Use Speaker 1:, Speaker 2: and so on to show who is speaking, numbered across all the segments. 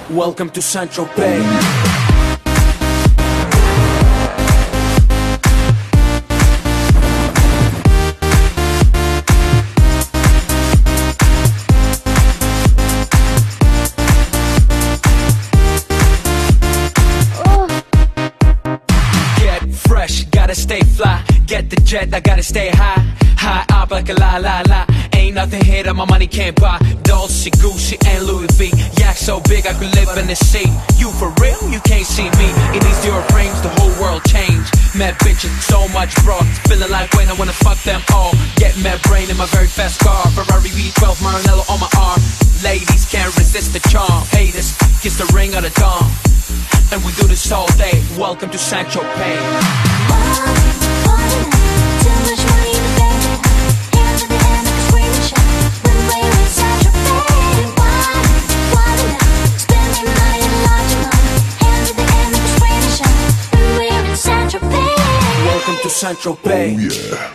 Speaker 1: Welcome to Saint-Tropez. Gotta stay fly, get the jet, I gotta stay high. High up like a la la la. Ain't nothing here that my money can't buy. Dolce, Gucci, and Louis V. Yak so big I could live in the sea. You for real? You can't see me. In these Dior frames, the whole world changed. Mad bitches, so much broad. Feeling like when I wanna fuck them all. Get mad brain in my very fast car. Ferrari V12, Maranello on my arm. Ladies can't resist the charm. Haters, kiss the ring of the dawn. And we do this all day. Welcome to Saint-Tropez. Welcome to Saint-Tropez.
Speaker 2: Oh yeah.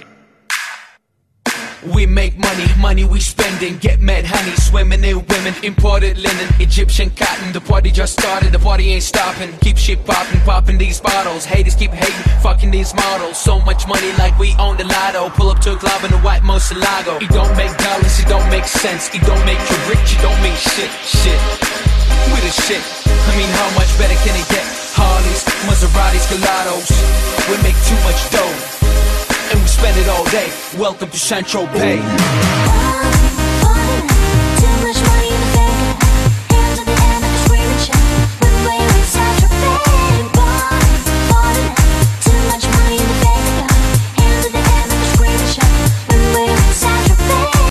Speaker 1: We make money, money we spending. Get mad honey, swimming in women. Imported linen, Egyptian cotton. The party just started, the party ain't stopping. Keep shit popping, popping these bottles. Haters keep hating, fucking these models. So much money like we own the lotto. Pull up to a club in a white Moselago. It don't make dollars, it don't make sense. It don't make you rich, it don't mean shit, shit. We the shit, I mean how much better can it get? Harleys, Maseratis, Gelatos. We make too much dough and we spend it all day. Welcome to Saint-Tropez.